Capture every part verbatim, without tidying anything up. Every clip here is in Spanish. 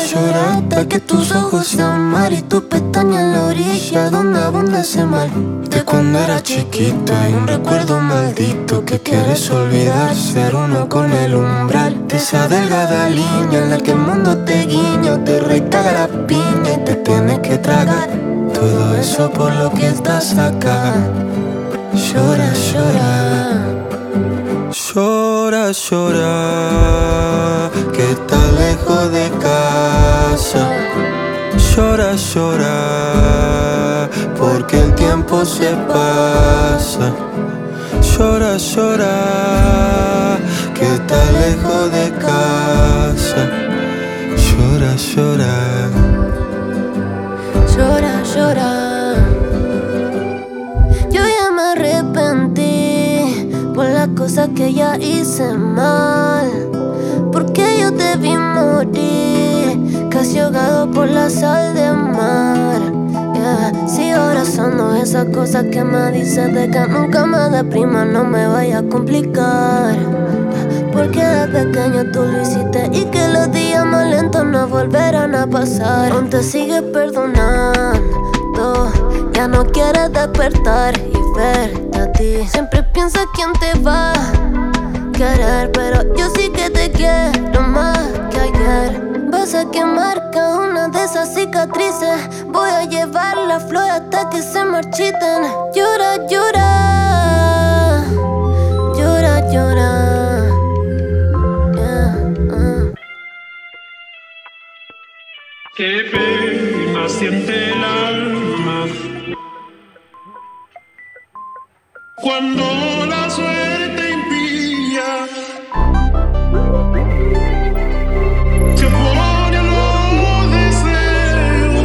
llora hasta que tus ojos sean mar y tu pestaña en la orilla donde abunda ese mal. De cuando era chiquito hay un recuerdo maldito que quieres olvidar, ser uno con el umbral de esa delgada línea en la que el mundo te guiña, te recaga la piña y te tienes que tragar todo eso por lo que estás acá. Llora, llora. Llora, llora, que estás lejos de casa. Llora, llora, porque el tiempo se pasa. Llora, llora, que estás lejos de casa. Llora, llora. Llora, llora. Yo ya me arrepentí por las cosas que ya hice mal, porque yo te vi morir, casi ahogado por la sal de mar. Yeah. Sigo abrazando esas cosas que me dices de que nunca me deprima, no me vaya a complicar, porque de pequeño tú lo hiciste y que los días más lentos no volverán a pasar. Aún te sigues perdonando, ya no quieres despertar y verte a ti. Siempre piensas quién te va a querer, pero yo sí que te quiero más que ayer. Vas a quemar cada una de esas cicatrices, voy a llevar la flor hasta que se marchiten. Llora, llora, llora, llora. Yeah, uh. Qué pena siente el alma cuando la suerte impía se pone a los deseos.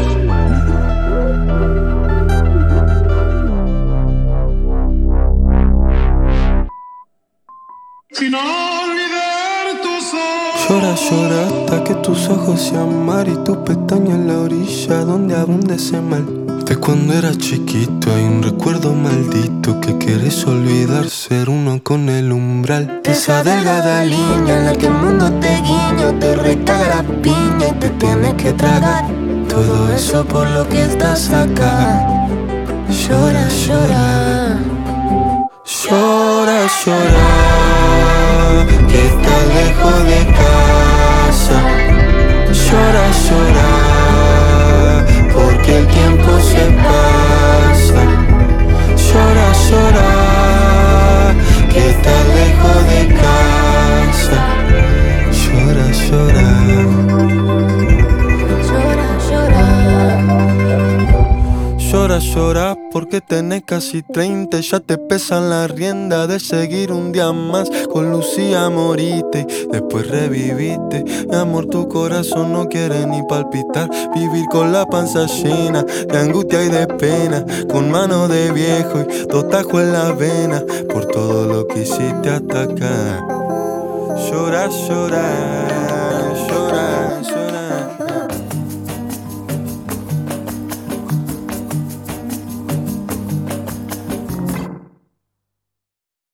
Sin olvidar tus ojos. Llora, llora hasta que tus ojos sean mar y tu pestaña en la orilla donde abunda ese mal. De cuando era chiquito hay un recuerdo maldito que quieres olvidar, ser uno con el umbral de esa delgada línea en la que el mundo te guiña, te recaga la piña y te tienes que tragar todo eso por lo que estás acá. Llora, llora. Llora, llora, que estás lejos de casa. Llora, llora, porque el tiempo se pasa. Llora, llora, que estás lejos de casa. Llora, llora. Llora, llora. Llora, llora, porque tenés casi treinta y ya te pesan la rienda de seguir un día más. Con Lucía moriste, después reviviste. Mi amor, tu corazón no quiere ni palpitar. Vivir con la panza llena de angustia y de pena, con mano de viejo y dos tajos en la vena, por todo lo que hiciste hasta acá. Llora, llora, llora, llora.